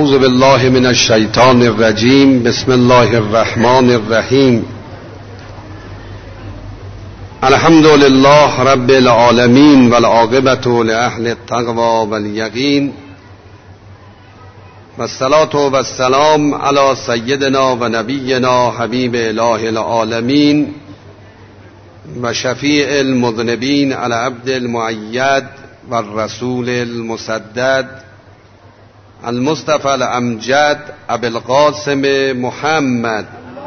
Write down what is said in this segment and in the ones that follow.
اعوذ بالله من الشیطان الرجیم. بسم الله الرحمن الرحیم. الحمد لله رب العالمین والعاقبة لأهل التقوى والیقین والصلاة والسلام علی سیدنا و نبینا حبیب اله العالمین و شفیع المذنبین العبد المؤید والرسول المسدد المصطفى الامجد ابی القاسم محمد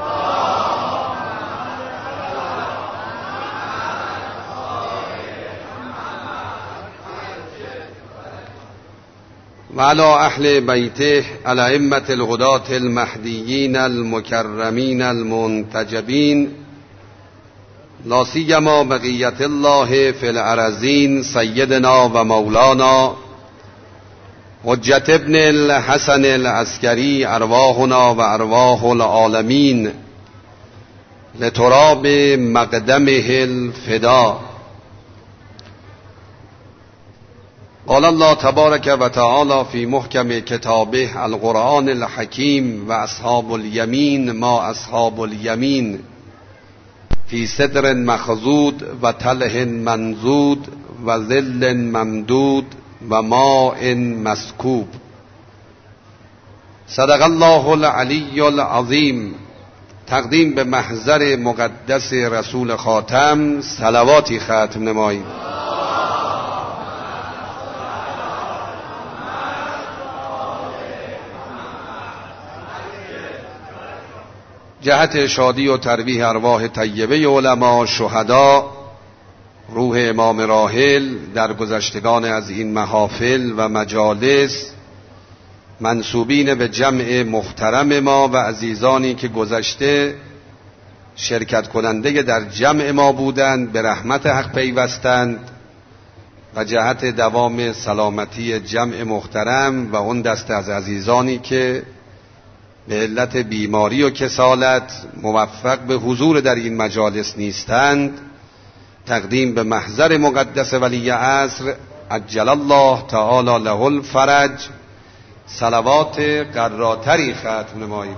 و علی اهل بیته الائمة الهداة المهدیین المکرمین المنتجبین لا سیما بقیة الله فی الارضین سیدنا و مولانا حجت ابن الحسن العسکری ارواحنا و ارواح العالمین لتراب مقدمه الفدا. قال الله تبارک و تعالی فی محکم کتابه القرآن الحکیم و اصحاب الیمین ما اصحاب الیمین فی صدر مخضود و طلح منضود و ظل ممدود و ماء مسکوب. صدق الله العلی العظیم. تقدیم به محضر مقدس رسول خاتم صلواتی ختم نمایید. جهت شادی و ترویح ارواح طیبه علما شهدا، روح امام راحل در گذشتگان از این محافل و مجالس، منسوبین به جمع محترم ما و عزیزانی که گذشته شرکت کننده در جمع ما بودند، به رحمت حق پیوستند و جهت دوام سلامتی جمع محترم و اون دسته از عزیزانی که به علت بیماری و کسالت موفق به حضور در این مجالس نیستند، تقدیم به محضر مقدس ولی عصر عجل الله تعالی له الفرج صلوات قراتری ختم نمایید.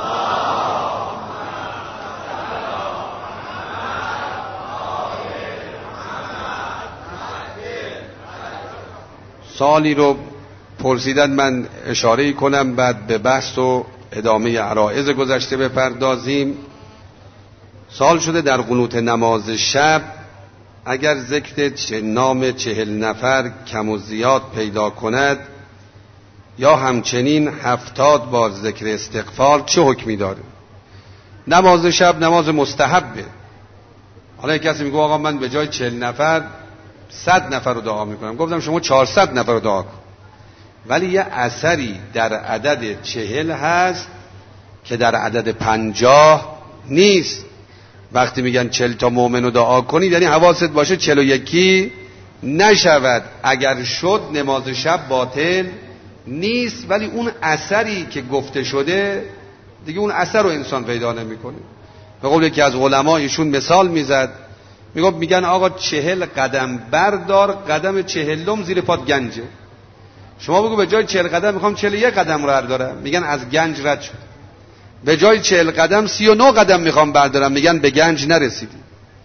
سوالی رو پرسیدن، من اشاره کنم بعد به بحث و ادامه عرایض گذشته بپردازیم. سوال شده در قنوت نماز شب اگر ذکر نام 40 نفر کم و زیاد پیدا کند یا همچنین 70 بار ذکر استغفار چه حکمی داره؟ نماز شب نماز مستحبه. حالا کسی میگه آقا من به جای 40 نفر 100 نفر رو دعا میکنم. گفتم شما 400 نفر رو دعا کن، ولی یه اثری در عدد 40 هست که در عدد 50 نیست. وقتی میگن 40 تا مؤمن رو دعا کنید یعنی حواست باشه 41 نشود. اگر شد نماز شب باطل نیست، ولی اون اثری که گفته شده دیگه اون اثر رو انسان پیدا نمیکنه. به قول یکی از علما ایشون مثال میزد، میگن آقا 40 قدم بردار، قدم 40م زیر پات گنجه. شما بگو به جای 40 قدم میخوام 41 قدم رو بردارم، میگن از گنج رد شد. به جای 40 قدم 39 قدم میخوام بردارم، میگن به گنج نرسیدی.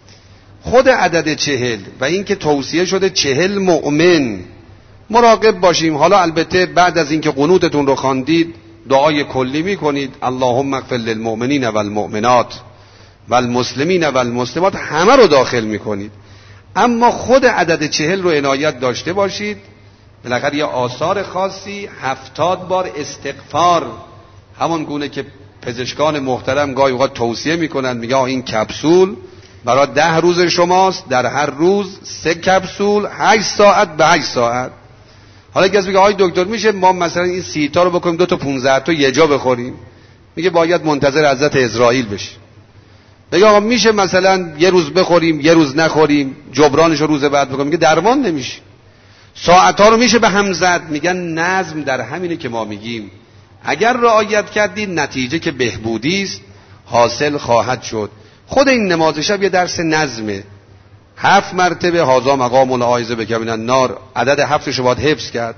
خود عدد 40 و این که توصیه شده 40 مؤمن، مراقب باشیم. حالا البته بعد از اینکه قنوتتون رو خواندید دعای کلی میکنید، اللهم اغفر للمؤمنین والمؤمنات والمسلمین والمسلمات، همه رو داخل میکنید. اما خود عدد 40 رو عنایت داشته باشید. بالاخره یه آثار خاصی 70 بار استغفار، همون گونه که پزشکان محترم گاهی اوقات توصیه میکنن، میگه این کپسول برای 10 روز شماست، در هر روز 3 کپسول 8 ساعت به 8 ساعت. حالا کسی میگه آقای دکتر میشه ما مثلا این 30 تا رو بکنیم 2 تا 15 تا یه جا بخوریم؟ میگه باید منتظر حضرت اسرائیل بشی. میگه آقا میشه مثلا یه روز بخوریم یه روز نخوریم جبرانش رو روز بعد بکنیم؟ میگه درمان نمیشه. ساعت ها رو میشه به هم زد. میگن نظم در همینه که ما میگیم اگر رعایت کردید نتیجه که بهبودی است حاصل خواهد شد. خود این نماز شب یه درس نظمه. 7 مرتبه هازا مقام العائذ بک من النار، عدد 7 رو باید حفظ کرد.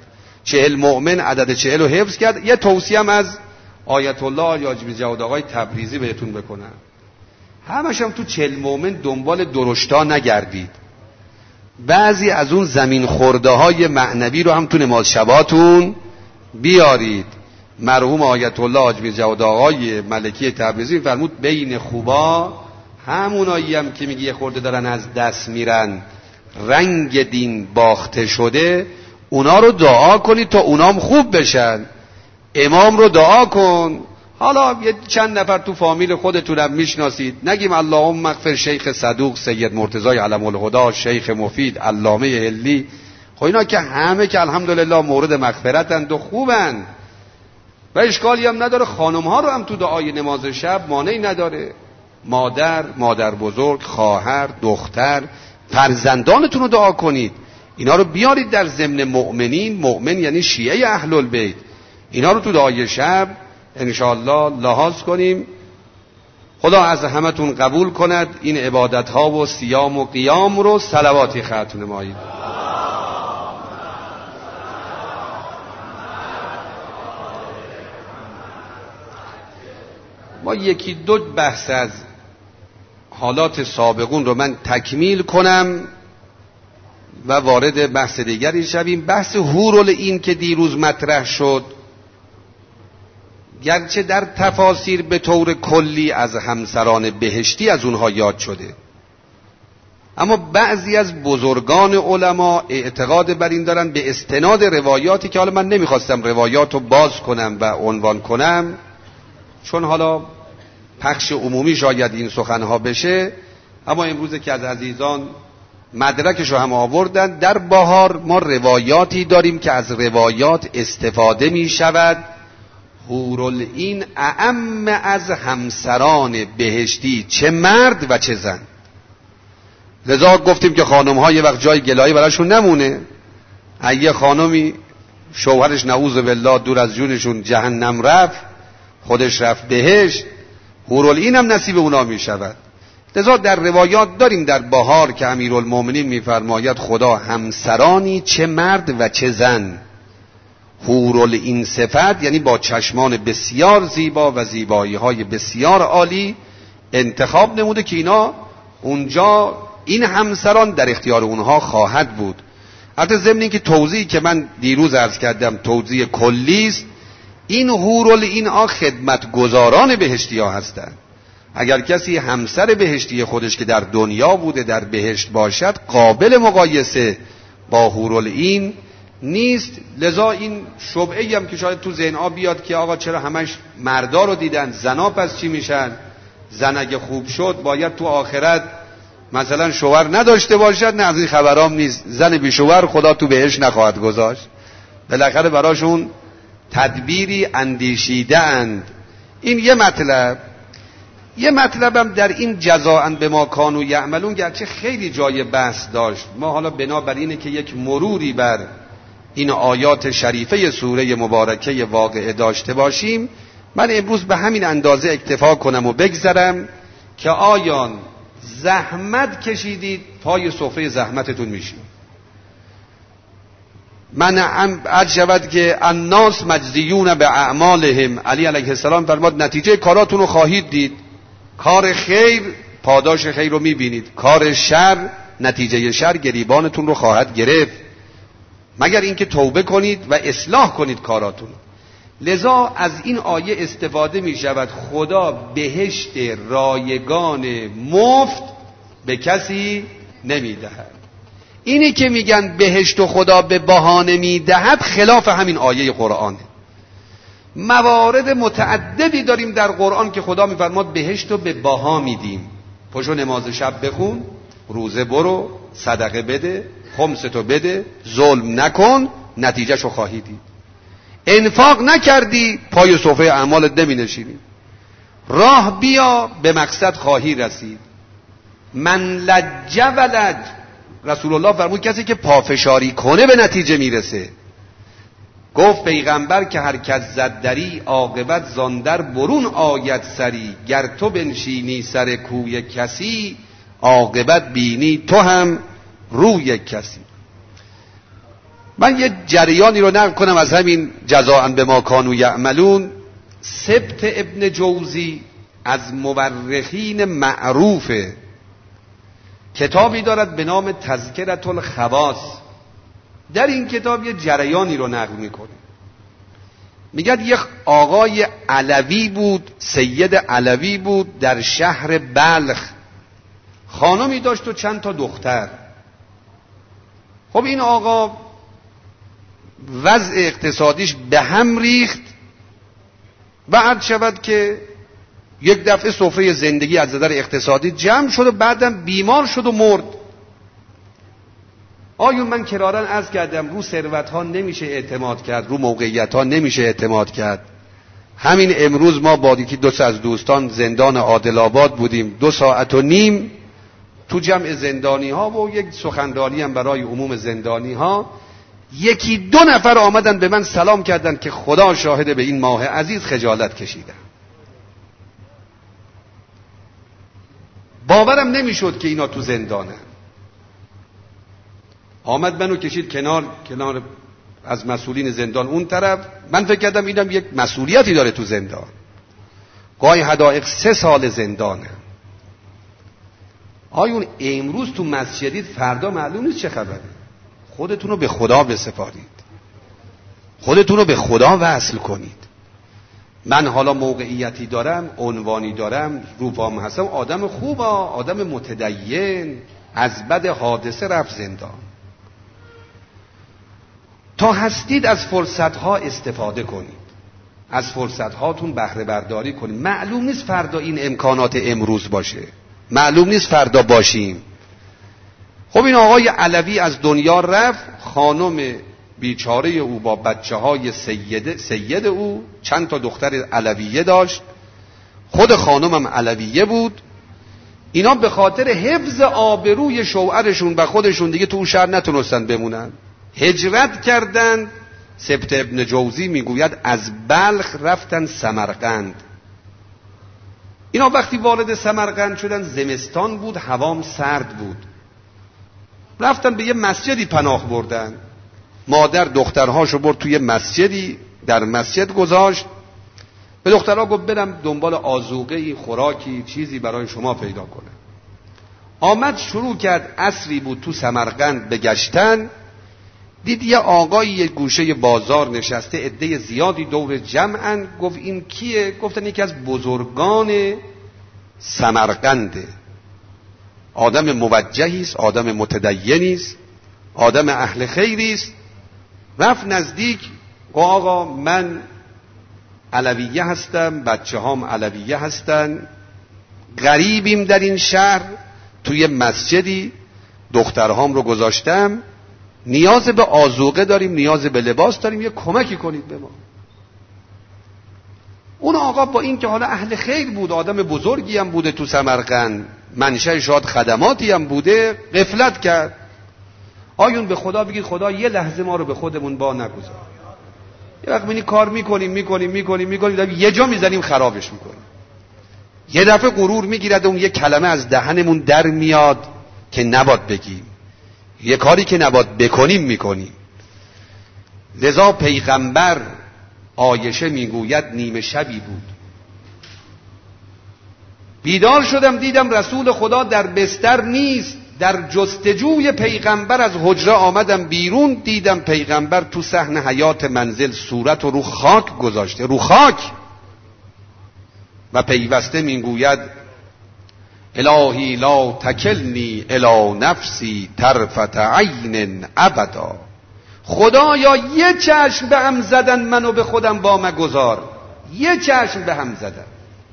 40 مؤمن عدد 40 رو حفظ کرد. یه توصیه هم از آیت الله حاجی جواد آقای تبریزی بهتون بکنم، همش هم تو 40 مؤمن دنبال درشتا نگردید، بعضی از اون زمین خورده های معنوی رو هم تو نماز شباتون بیارید. مرحوم آیت الله حاجی جواد آقای ملکی تبریزی فرمود بین خوبا همونایی هم که میگه یه خورده دارن از دست میرن، رنگ دین باخته شده، اونا رو دعا کنید تا اونام خوب بشن. امام رو دعا کن. حالا یه چند نفر تو فامیل خودتونم میشناسید، نگیم اللهم اغفر شیخ صدوق سید مرتضی علم الهدی، شیخ مفید، علامه هلی، خب اینا که همه که الحمدلله مورد مغفرتند و خوبن و اشکالی هم نداره. خانم ها رو هم تو دعای نماز شب مانعی نداره. مادر بزرگ، خواهر، دختر، فرزندانتون رو دعا کنید، اینا رو بیارید در ضمن مؤمنین. مؤمن یعنی شیعه اهل البیت، اینا رو تو دعای شب انشاءالله لحاظ کنیم. خدا از همتون قبول کند این عبادت ها و صیام و قیام رو. صلواتی ختم نمایید. ما یکی دو بحث از حالات سابقون رو من تکمیل کنم و وارد بحث دیگری شویم. بحث حورالعین که دیروز مطرح شد، گرچه در تفاسیر به طور کلی از همسران بهشتی از اونها یاد شده، اما بعضی از بزرگان علما اعتقاد بر این دارن به استناد روایاتی که حالا من نمیخواستم روایات رو باز کنم و عنوان کنم، چون حالا پخش عمومی شاید این سخنها بشه، اما امروز که از عزیزان مدرکشو هم آوردن، در بهار ما روایاتی داریم که از روایات استفاده می شود حورالعین اعم از همسران بهشتی، چه مرد و چه زن. لذا گفتیم که خانم ها یه وقت جای گلایی براشون نمونه. اگه خانمی شوهرش نعوذ بالله دور از جونشون جهنم رفت، خودش رفت بهشت، حورالعین هم نصیب اونا می شود. لذا در روایات داریم در بهار که امیرالمومنین میفرماید خدا همسرانی چه مرد و چه زن، حورالعین صفت یعنی با چشمان بسیار زیبا و زیبایی های بسیار عالی انتخاب نموده که اینا اونجا این همسران در اختیار اونها خواهد بود. البته ضمن این که توضیحی که من دیروز عرض کردم توضیح کلی است، این حورالعین ها خدمتگزاران بهشتی ها هستند. اگر کسی همسر بهشتی خودش که در دنیا بوده در بهشت باشد، قابل مقایسه با حورالعین نیست. لذا این شبهه‌ای هم که شاید تو ذهن‌ها بیاد که آقا چرا همش مردا رو دیدن، زنا پس چی میشن؟ زن اگه خوب شد باید تو آخرت مثلا شوهر نداشته باشد؟ نه، از این خبرام نیست. زن بی شوهر خدا تو بهشت نخواهد گذاشت، بالاخره براشون تدبیری اندیشیده اند. این یه مطلبم در این جزاء بما کانوا یعملون، گرچه خیلی جای بحث داشت، ما حالا بنابر اینه که یک مروری بر این آیات شریفه سوره مبارکه واقعه داشته باشیم، من امروز به همین اندازه اکتفا کنم و بگذرم که آیان زحمت کشیدید پای سفره زحمتتون میشید. من عرض شود که الناس مجزیون به اعمالهم، علی علیه السلام فرمود نتیجه کاراتون رو خواهید دید. کار خیر پاداش خیر رو میبینید، کار شر نتیجه شر گریبانتون رو خواهد گرفت، مگر اینکه توبه کنید و اصلاح کنید کاراتون. لذا از این آیه استفاده می شود خدا بهشت رایگان مفت به کسی نمی دهد. اینی که میگن بهشت و خدا به بهانه می دهد خلاف همین آیه قرآنه. موارد متعددی داریم در قرآن که خدا میفرماد بهشت رو به بها میدیم. پشو نماز شب بخون، روزه برو، صدقه بده، خمستو بده، ظلم نکن، نتیجهشو خواهی دید. انفاق نکردی پای سفره اعمالت نمی نشینی. راه بیا به مقصد خواهی رسید. من لج ولج، رسول الله فرمود کسی که پافشاری کنه به نتیجه میرسه. گفت پیغمبر که هر کس زد دری عاقبت زاندر برون آید سری، گر تو بنشینی سر کوی کسی عاقبت بینی تو هم روی کسی. من یه جریانی رو نقل کنم از همین جزاء بما کانوا یعملون. سبط ابن جوزی از مورخین معروفه، کتابی دارد به نام تذکرة الخواص. در این کتاب یه جریانی رو نقل میکنه. میگه یک آقای علوی بود، سید علوی بود، در شهر بلخ، خانمی داشت و چند تا دختر. خب این آقا وضع اقتصادیش به هم ریخت و عرض شود که یک دفعه سفره زندگی از نظر اقتصادی جمع شد و بعدم بیمار شد و مرد. آیون من کرارن عرض کردم رو ثروت ها نمیشه اعتماد کرد، رو موقعیت ها نمیشه اعتماد کرد. همین امروز ما با یکی دو از دوستان زندان عادل آباد بودیم، 2.5 ساعت تو جمع زندانی ها و یک سخنرانی هم برای عموم زندانی ها. 1-2 نفر آمدن به من سلام کردن که خدا شاهد به این ماه عزیز خجالت کشیدم. باورم نمیشد که اینا تو زندانه. آمد منو کشید کنار از مسئولین زندان اون طرف. من فکر کردم اینم یک مسئولیتی داره تو زندان. گاهی حدایق 3 سال زندانه. آیون امروز تو مسجدید، فردا معلوم نیست چه خبره. خودتون رو به خدا بسپارید، خودتون رو به خدا وصل کنید. من حالا موقعیتی دارم، عنوانی دارم، روپام هستم، آدم خوبه، آدم متدین، از بد حادثه رفت زندان. تا هستید از فرصتها استفاده کنید، از فرصتهاتون بهره برداری کنید. معلوم نیست فردا این امکانات امروز باشه، معلوم نیست فردا باشیم. خب این آقای علوی از دنیا رفت، خانم بیچاره او با بچه های سید او، چند تا دختر علویه داشت، خود خانمم علویه بود. اینا به خاطر حفظ آبروی شوهرشون و خودشون دیگه تو شهر نتونستن بمونن، هجرت کردند. سبط ابن جوزی میگوید از بلخ رفتن سمرقند. اینا وقتی وارد سمرقند شدن زمستان بود، هوام سرد بود، رفتن به یه مسجدی پناه بردن. مادر دخترهاشو برد توی مسجدی، در مسجد گذاشت. به دخترها گفت برم دنبال آذوقه‌ای، خوراکی، چیزی برای شما پیدا کنه. آمد شروع کرد، عصری بود تو سمرقند به گشتن. دید یه آقایی یه گوشه بازار نشسته، عده زیادی دور جمعن. گفت این کیه؟ گفتن یکی از بزرگان سمرقنده، آدم موجهی است، آدم متدینی است، آدم اهل خیری است. رفت نزدیک، گفت آقا من علویه هستم، بچه هام علویه هستن، غریبیم در این شهر، توی مسجدی دخترهام رو گذاشتم، نیاز به آذوقه داریم، نیاز به لباس داریم، یه کمکی کنید به ما. اون آقا با این که حالا اهل خیر بود، آدم بزرگی هم بوده تو سمرقند، منشأ شاید خدماتی هم بوده، غفلت کرد. آیون به خدا بگید خدا یه لحظه ما رو به خودمون با نگذار. یه وقت منی کار میکنیم یه جا میزنیم خرابش میکنیم. یه دفعه غرور میگیرد، اون یه کلمه از دهنمون در میاد که نباید بگیم، یه کاری که نباید بکنیم میکنیم. لذا پیغمبر، عایشه میگوید نیمه شبی بود، بیدار شدم دیدم رسول خدا در بستر نیست. در جستجوی پیغمبر از حجره آمدم بیرون، دیدم پیغمبر تو صحن حیات منزل صورت رو خاک گذاشته، رو خاک، و پیوسته میگوید الهی لا تکلنی الی نفسی طرفة عین ابدا. خدایا یه چشم به هم زدن منو به خودم با مگذار، یه چشم به هم زدن.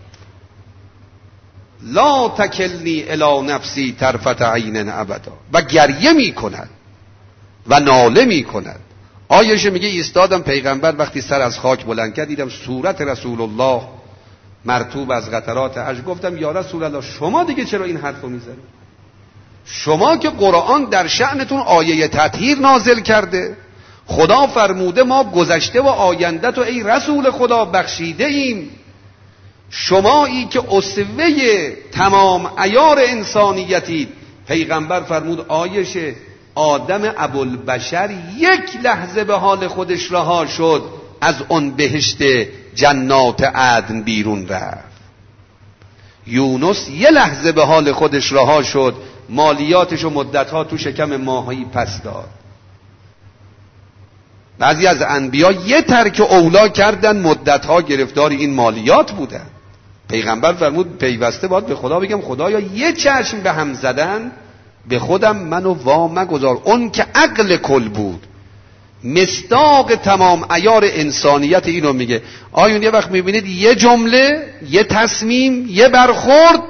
لا تکلنی الی نفسی طرفة عین ابدا. و گریه می کند و ناله می کند. عایشه میگه ایستادم، پیغمبر وقتی سر از خاک بلند کرد دیدم صورت رسول الله مرطوب از قطرات اشک. گفتم یا رسول الله شما دیگه چرا این حرفو میزنید؟ شما که قرآن در شأنتون آیه تطهیر نازل کرده، خدا فرموده ما گذشته و آینده تو ای رسول خدا بخشیده ایم. شمایی که اسوه تمام عیار انسانیتید. پیغمبر فرمود عایشه آدم ابوالبشر یک لحظه به حال خودش رها شد، از اون بهشت جنات عدن بیرون رفت. یونس یه لحظه به حال خودش رها شد، مالیاتش و مدتها تو شکم ماهی پس داد. بعضی از انبیا یه ترک اولا کردن، مدتها گرفتار این مالیات بودن. پیغمبر فرمود پیوسته باید به خدا بگم خدایا یه چشم به هم زدن به خودم منو وا مگذار. اون که عقل کل بود، مصداق تمام عیار انسانیت اینو میگه. آیون یه وقت میبینید یه جمله، یه تصمیم، یه برخورد،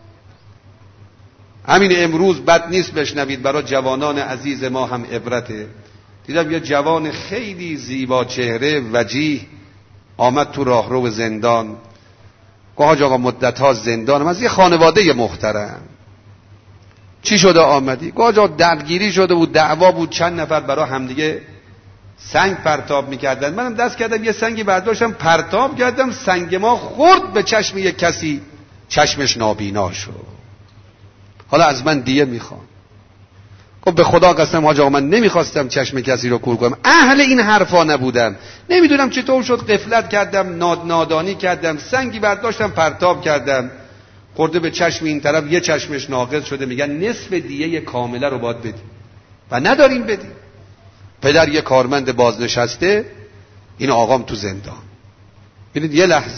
همین امروز بد نیست بشنوید، برای جوانان عزیز ما هم عبرته. دیدم یه جوان خیلی زیبا چهره وجیه آمد تو راهرو زندان. گفت حاج آقا مدت‌ها زندانم، از یه خانواده محترم. چی شده آمدی؟ گفت حاج آقا درگیری شده بود، دعوا بود، چند نفر برای همدیگه سنگ پرتاب میکردن. منم دست کردم یه سنگی برداشتم پرتاب کردم، سنگ ما خورد به چشم یک کسی، چشمش نابینا شد. حالا از من دیه میخوام. گفت به خدا قسم حاج آقا من نمیخواستم چشم کسی رو کور کنم، اهل این حرفا نبودم، نمیدونم چطور شد غفلت کردم، نادانی کردم، سنگی برداشتم پرتاب کردم، خورده به چشم این طرف، یه چشمش ناقص شده. میگن نصف دیه کامله رو باید بدیم و نداریم بدیم. پدر یه کارمند بازنشسته، این آقام تو زندان. ببینید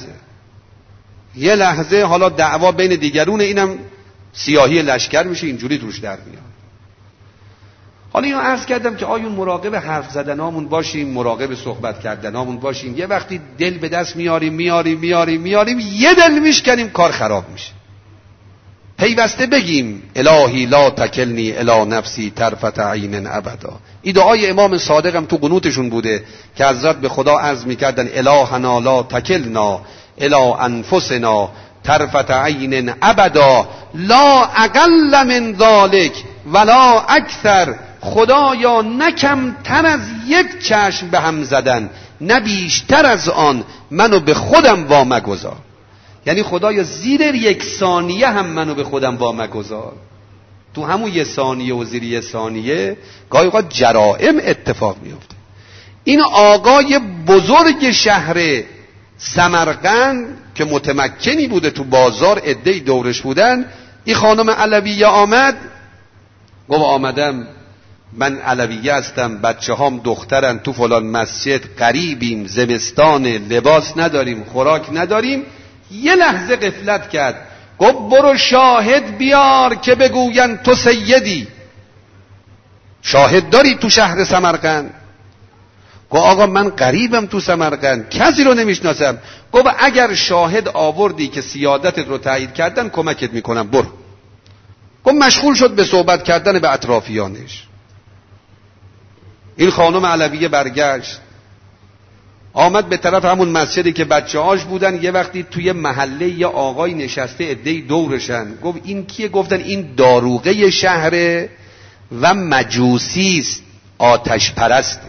یه لحظه حالا دعوا بین دیگرون، اینم سیاهی لشکر میشه، اینجوری روش در میاد. حالا اینو عرض کردم که آیون مراقب حرف زدنامون باشیم، مراقب صحبت کردنامون باشیم. یه وقتی دل به دست میاریم یه دل میشکنیم، کار خراب میشه. پیوسته بگیم الهی لا تکلنی الی نفسی طرفت عین ابدا. این دعای امام صادق هم تو قنوتشون بوده که حضرت به خدا عرض میکردن الهنا لا تکلنا الی انفسنا طرفت عین ابدا لا اقل من ذلک ولا اکثر. خدایا نه کمتر از یک چشم به هم زدن، نه بیشتر از آن منو به خودم وا مگذار. یعنی خدایا زیر یک ثانیه هم منو به خودم وا مگذار. تو همون یه ثانیه و زیر یه ثانیه گاهی اوقات جرائم اتفاق میفته. این آقای بزرگ شهر سمرقند که متمکنی بوده، تو بازار عده‌ای دورش بودن، این خانم علویه آمد، گفت آمدم من علویه هستم، بچه هام دخترن، تو فلان مسجد غریبیم، زمستان، لباس نداریم، خوراک نداریم. یه لحظه غفلت کرد، گفت برو شاهد بیار که بگوین تو سیدی. شاهد داری تو شهر سمرقند؟ گفت آقا من غریبم تو سمرقند، کسی رو نمیشناسم. گفت اگر شاهد آوردی که سیادتت رو تایید کردن کمکت میکنم، برو. گفت مشغول شد به صحبت کردن به اطرافیانش. این خانم علویه برگشت، آمد به طرف همون مسجدی که بچه هاش بودن. یه وقتی توی محله یه آقای نشسته، عده‌ای دورشن. گفت این کیه؟ گفتن این داروغه شهره و مجوسیست، آتش پرسته.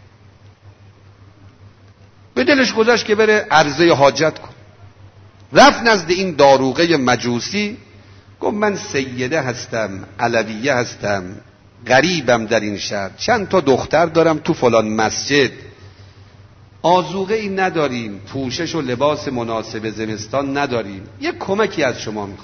به دلش گذشت که بره عرضه حاجت کن. رفت نزد این داروغه مجوسی، گفت من سیده هستم، علویه هستم، غریبم در این شهر، چند تا دختر دارم تو فلان مسجد، آذوقه ای نداریم، پوشش و لباس مناسب زمستان نداریم، یه کمکی از شما میخوام.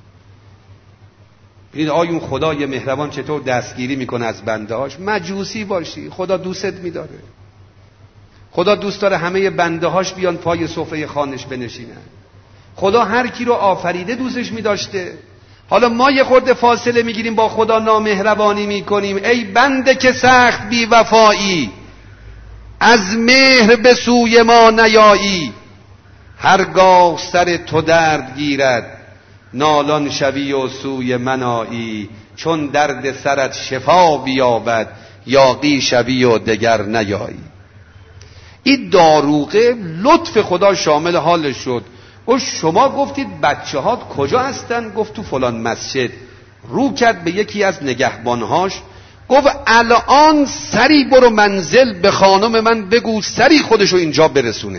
ببینید آیون خدای مهربان چطور دستگیری میکنه از بندهاش. مجوسی باشی خدا دوستت میداره، خدا دوست داره همه بندهاش بیان پای سفره خانش بنشینن. خدا هر کی رو آفریده دوستش میداشته. حالا ما یه خورده فاصله میگیریم، با خدا نامهربانی میکنیم. ای بنده که سخت بی وفایی، از مهر به سوی ما نیایی. هرگاه سر تو درد گیرد، نالان شوی و سوی من آیی. چون درد سرت شفا بیابد، یاغی شوی و دگر نیایی. این داروغه لطف خدا شامل حالش شد. و شما گفتید بچه هات کجا هستن؟ گفت تو فلان مسجد. رو کرد به یکی از نگهبانهاش، گفت الان سری برو منزل به خانم من بگو سری خودشو اینجا برسونه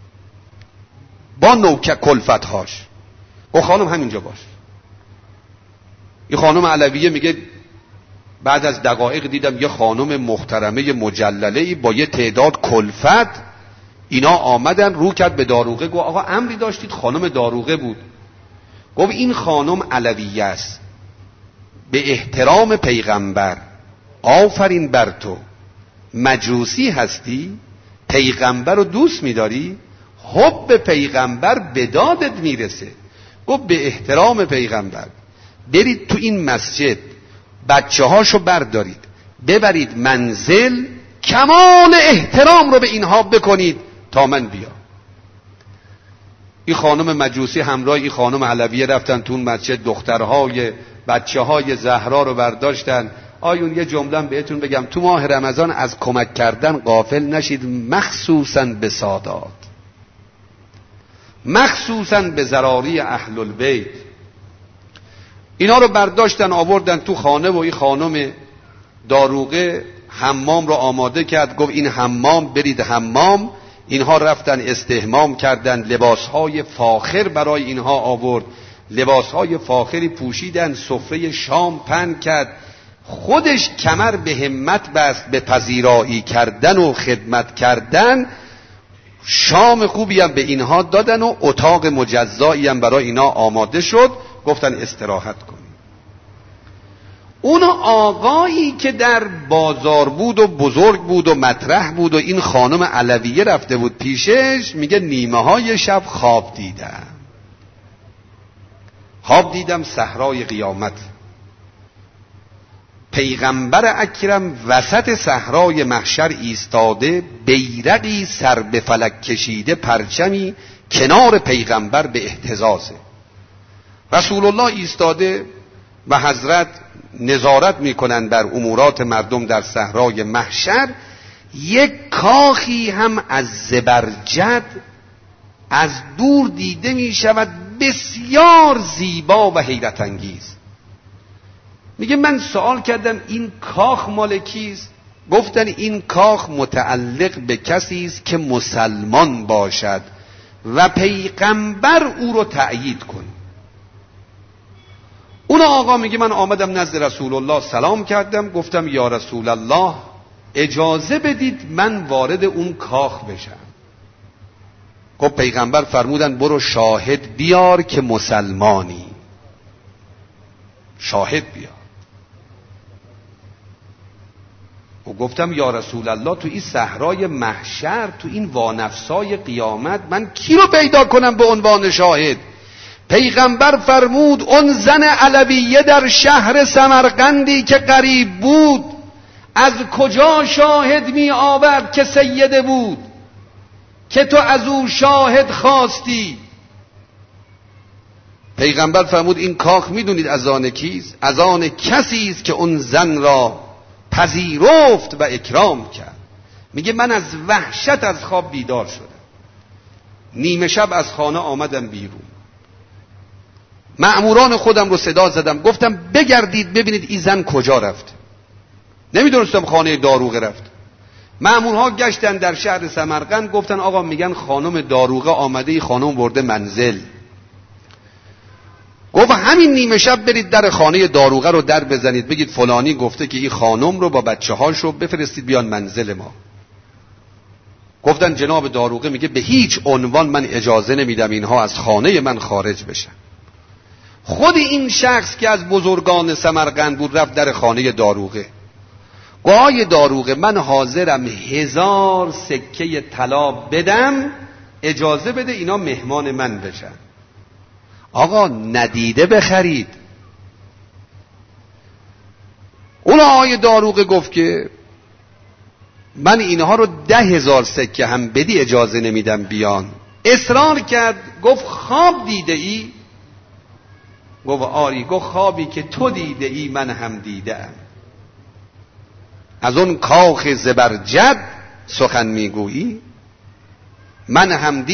با نوک کلفتهاش. و خانم همینجا باش. این خانم علویه میگه بعد از دقایق دیدم یه خانم محترمه مجلله‌ای با یه تعداد کلفت اینا آمدن، رو کرد به داروغه، گفت آقا امری داشتید؟ خانم داروغه بود. گفت این خانم علویه است، به احترام پیغمبر، آفرین بر تو، مجوسی هستی، پیغمبر رو دوست می‌داری، حب پیغمبر به دادت میرسه. گفت به احترام پیغمبر برید تو این مسجد، بچه هاشو بردارید ببرید منزل، کمال احترام رو به اینها بکنید تا من بیا. این خانم مجوسی همراه این خانم علویه رفتن تو اون مسجد، دخترهای بچه های زهرا رو برداشتن. آیون یه جمله بهتون بگم، تو ماه رمضان از کمک کردن غافل نشید، مخصوصا به سادات، مخصوصا به ضراری اهل البیت. اینا رو برداشتن آوردن تو خانه و این خانم داروغه حمام رو آماده کرد، گفت این حمام، برید حمام. اینها رفتن استحمام کردن، لباسهای فاخر برای اینها آورد، لباسهای فاخری پوشیدن، سفره شام پهن کرد، خودش کمر به همت بست به پذیرایی کردن و خدمت کردن. شام خوبی هم به اینها دادن و اتاق مجزایی هم برای اینا آماده شد، گفتن استراحت کن. اون آقایی که در بازار بود و بزرگ بود و مطرح بود و این خانم علویه رفته بود پیشش، میگه نیمه های شب خواب دیدم صحرای قیامت، پیغمبر اکرم وسط صحرای محشر ایستاده، بیرقی سر به فلک کشیده، پرچمی کنار پیغمبر به اهتزازه. رسول الله ایستاده و حضرت نظارت میکنن بر امورات مردم در صحرای محشر. یک کاخی هم از زبرجد از دور دیده میشود، بسیار زیبا و حیرت انگیز. میگه من سوال کردم این کاخ مال کیست؟ گفتن این کاخ متعلق به کسی است که مسلمان باشد و پیغمبر او رو تأیید کنه. اون آقا میگه من آمدم نزد رسول الله، سلام کردم، گفتم یا رسول الله اجازه بدید من وارد اون کاخ بشم. گفت پیغمبر فرمودن برو شاهد بیار که مسلمانی، شاهد بیار. و گفتم یا رسول الله تو این صحرای محشر، تو این وانفسای قیامت، من کی رو پیدا کنم به عنوان شاهد؟ پیغمبر فرمود اون زن علویه در شهر سمرقندی که قریب بود، از کجا شاهد می آورد که سیده بود که تو از او شاهد خواستی؟ پیغمبر فرمود این کاخ میدونید از آن کیست؟ از آن کسی است که اون زن را پذیرفت و اکرام کرد. میگه من از وحشت از خواب بیدار شدم، نیمه شب از خانه آمدم بیرون، مأموران خودم رو صدا زدم، گفتم بگردید ببینید این زن کجا رفت. نمیدونستم خانه داروغه رفت. مأمورها گشتن در شهر سمرقند، گفتن آقا میگن خانم داروغه آمده، این خانم برده منزل. گفت همین نیمه شب برید در خانه داروغه رو در بزنید، بگید فلانی گفته که این خانم رو با بچه هاشو بفرستید بیان منزل ما. گفتن جناب داروغه میگه به هیچ عنوان من اجازه نمیدم اینها از خانه من خارج بشن. خود این شخص که از بزرگان سمرقند بود رفت در خانه داروغه. گوهای داروغه من حاضرم 1000 سکه طلا بدم، اجازه بده اینا مهمان من بشن. آقا ندیده بخرید. اون آقای داروغه گفت که من اینها رو 10,000 سکه هم بدی اجازه نمیدم بیان. اصرار کرد، گفت خواب دیده ای؟ گفت آری. گفت خوابی که تو دیده ای من هم دیدم. از اون کاخ زبرجد سخن میگویی؟ من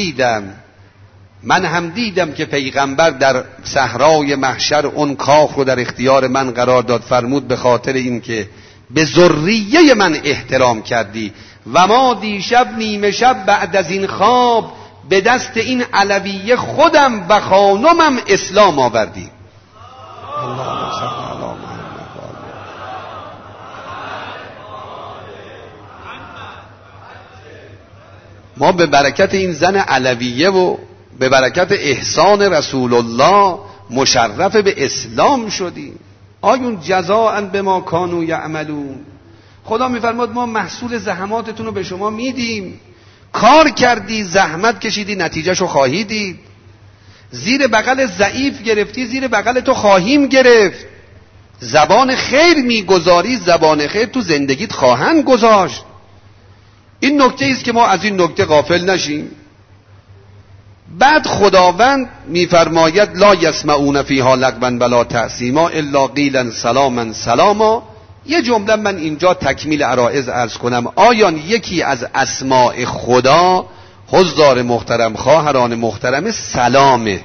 هم دیدم که پیغمبر در صحرای محشر اون کاخ رو در اختیار من قرار داد، فرمود به خاطر این که به ذریه من احترام کردی و ما دیشب نیمه شب بعد از این خواب به دست این علویه خودم و خانمم اسلام آوردیم. ما به برکت این زن علویه و به برکت احسان رسول الله مشرف به اسلام شدیم. آیون جزاء بما کانوا یعملون. خدا میفرماد ما محصول زحماتتون رو به شما میدیم. کار کردی، زحمت کشیدی، نتیجهشو خواهی دید. زیر بغل ضعیف گرفتی، زیر بغل تو خواهیم گرفت. زبان خیر میگذاری، زبان خیر تو زندگیت خواهند گذاشت. این نکته است که ما از این نکته غافل نشیم. بعد خداوند میفرماید لا یسمعون فیها لغوا ولا تأثیما الا قیلا سلاما سلاما. یه جمله من اینجا تکمیل عرایض عرض کنم. آیان یکی از اسماء خدا، حضار محترم، خواهران محترم، سلامه.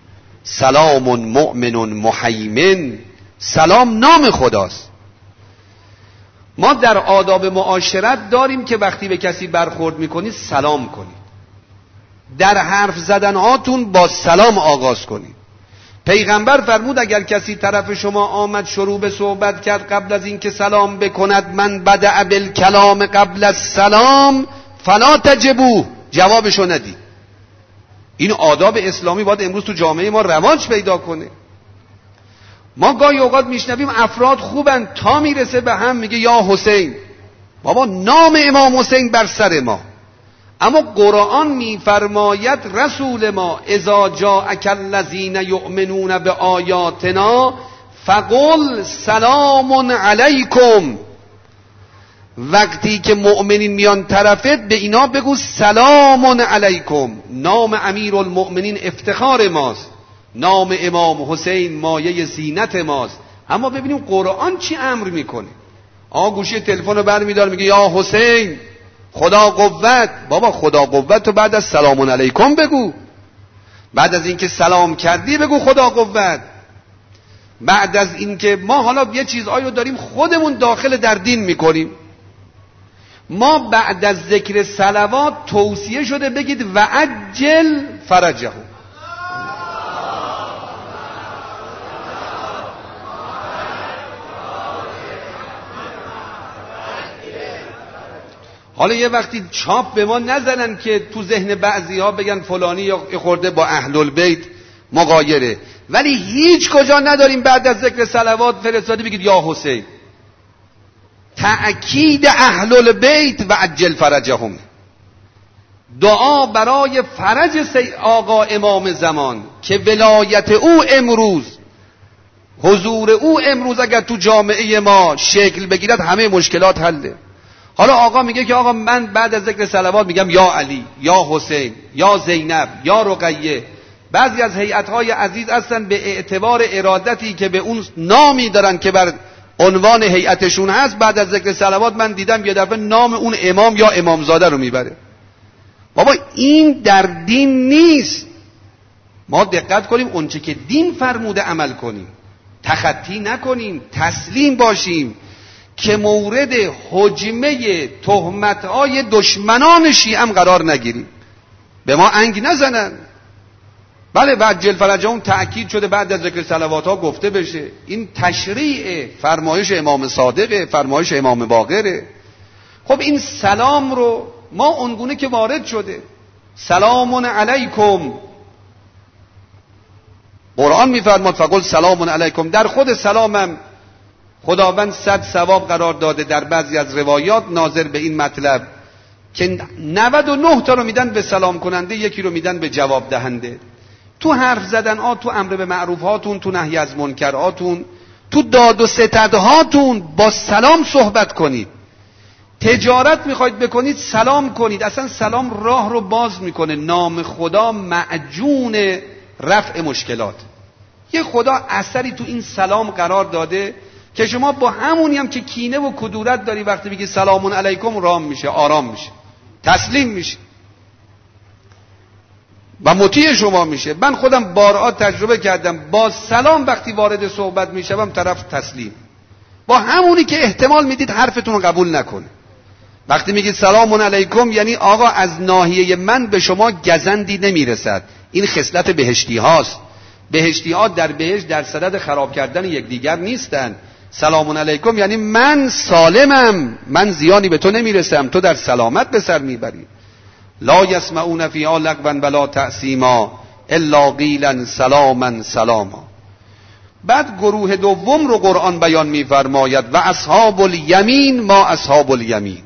سلام مؤمن محیمن. سلام نام خداست. ما در آداب معاشرت داریم که وقتی به کسی برخورد میکنید سلام کنید. در حرف زدن هاتون با سلام آغاز کنید. پیغمبر فرمود اگر کسی طرف شما آمد شروع به صحبت کرد قبل از اینکه سلام بکند، من بدأ بالکلام قبل السلام فلا تجبوه، جوابشو ندی. این آداب اسلامی باید امروز تو جامعه ما رواج پیدا کنه. ما گاهی اوقات میشنویم افراد خوبن تا میرسه به هم میگه یا حسین. بابا نام امام حسین بر سر ما. اما قرآن میفرماید رسول ما اذا جاءک الذین یؤمنون بآیاتنا فقل سلام علیکم. وقتی که مؤمنین میان طرفت به اینا بگو سلام علیکم. نام امیرالمؤمنین افتخار ماست، نام امام حسین مایه زینت ماست. اما ببینیم قرآن چی امر میکنه. گوشی تلفن رو برمیدار میگه یا حسین خدا قوت. بابا خدا قوت تو بعد از سلام علیکم بگو. بعد از اینکه سلام کردی بگو خدا قوت. بعد از اینکه ما حالا یه چیزایی رو داریم خودمون داخل در دین میکنیم. ما بعد از ذکر صلوات توصیه شده بگید و عجل فرجه. حالا یه وقتی چاپ به ما نزنن که تو ذهن بعضی ها بگن فلانی یا خورده با اهل البیت مغایره، ولی هیچ کجا نداریم بعد از ذکر صلوات فرستادی بگید یا حسین. تأکید اهل البیت و عجل فرجهم. دعا برای فرج آقا امام زمان که ولایت او امروز، حضور او امروز اگر تو جامعه ما شکل بگیرد همه مشکلات حله. حالا آقا میگه که آقا من بعد از ذکر صلوات میگم یا علی، یا حسین، یا زینب، یا رقیه. بعضی از هیئت‌های عزیز هستن به اعتبار ارادتی که به اون نامی دارن که بر عنوان هیئتشون هست، بعد از ذکر صلوات من دیدم یه دفعه نام اون امام یا امامزاده رو میبره. بابا این در دین نیست. ما دقت کنیم اونچه که دین فرموده عمل کنیم، تخطی نکنیم، تسلیم باشیم که مورد حجمه تهمت‌های دشمنان شیعه هم قرار نگیریم، به ما انگ نزنن. بله بعد جل فرجهم تأکید شده بعد از ذکر صلوات ها گفته بشه. این تشریع فرمایش امام صادقه، فرمایش امام باقره. خب این سلام رو ما اونگونه که وارد شده سلام علیکم، قرآن میفرماد فقل سلام علیکم. در خود سلامم خداوند 100 ثواب قرار داده در بعضی از روایات ناظر به این مطلب که 99 تا رو میدن به سلام کننده، یکی رو میدن به جواب دهنده. تو حرف زدن ها، تو امر به معروف هاتون، تو نهی از منکر هاتون، تو داد و ستد هاتون با سلام صحبت کنید. تجارت میخواید بکنید سلام کنید. اصلا سلام راه رو باز میکنه. نام خدا معجون رفع مشکلات. یه خدا اثری تو این سلام قرار داده که شما با همونی هم که کینه و کدورت داری وقتی بگی سلام علیکم رام میشه، آرام میشه، تسلیم میشه و مطیع شما میشه. من خودم بارها تجربه کردم با سلام وقتی وارد صحبت میشم طرف تسلیم، با همونی که احتمال میدید حرفتون رو قبول نکنه. وقتی میگید سلام علیکم یعنی آقا از ناحیه من به شما گزندی نمیرسد. این خصلت بهشتی هاست. بهشتی ها در بهشت در صدد خراب کردن یکدیگر نیستن. سلام علیکم یعنی من سالمم، من زیانی به تو نمیرسم، تو در سلامت به سر میبری. لا یسمعون فیها لغوا ولا تأثیما الا قیلا سلاما سلاما. بعد گروه دوم رو قرآن بیان می‌فرماید و اصحاب الیمین ما اصحاب الیمین.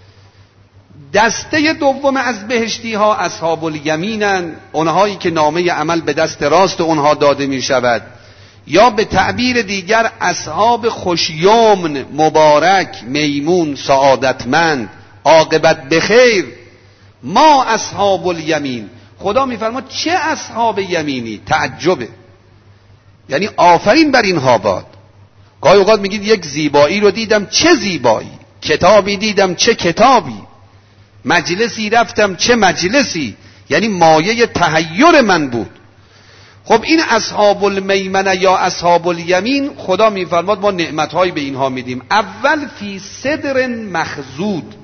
دسته دوم از بهشتی ها اصحاب الیمینن، اونهایی که نامه عمل به دست راست اونها داده می شود، یا به تعبیر دیگر اصحاب خوشیمن، مبارک، میمون، سعادتمند، عاقبت بخیر. ما اصحاب الیمین. خدا میفرماد چه اصحاب یمینی؟ تعجبه، یعنی آفرین بر اینها باد. گاهی اوقات میگید یک زیبایی رو دیدم، چه زیبایی، کتابی دیدم، چه کتابی، مجلسی رفتم، چه مجلسی، یعنی مایه تحیر من بود. خب این اصحاب المیمنه یا اصحاب الیمین، خدا میفرماد ما نعمتهایی به اینها میدیم. اول فی صدر مخضود،